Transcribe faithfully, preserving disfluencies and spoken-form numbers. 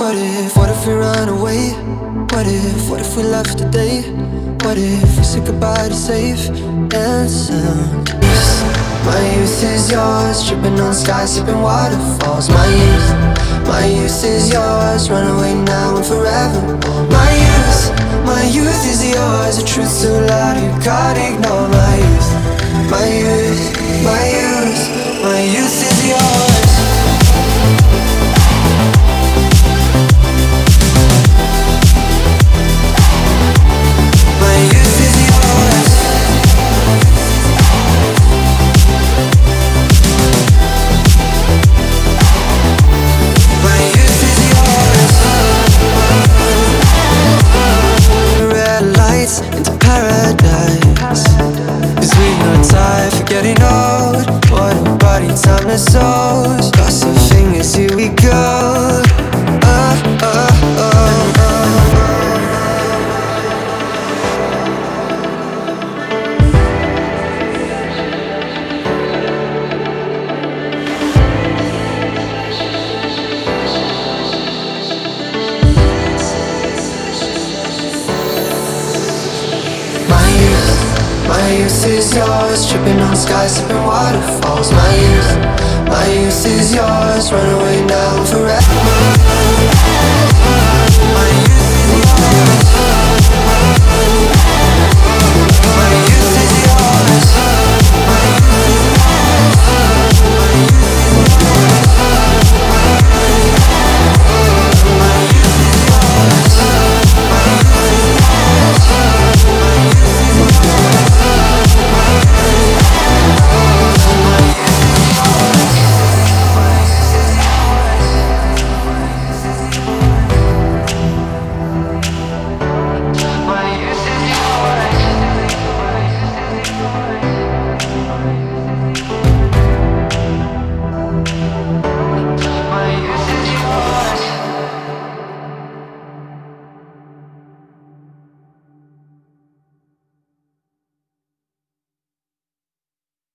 What if, what if we run away? What if, what if we left today? What if we said goodbye to safe and sound? My youth is yours, tripping on skies, sipping waterfalls. My youth, my youth is yours, run away now and forever. My youth, my youth is yours, the truth's too loud, you can't ignore. My youth, my youth, my youth, my youth is yours. My youth is yours. My youth is yours. Red lights into paradise, 'cause we know time for getting old. What a body, timeless souls. Cross our fingers, here we go. Oh, oh, oh, oh. My youth is yours, tripping on skies, sipping waterfalls. My youth, my youth is yours, run away now and forever.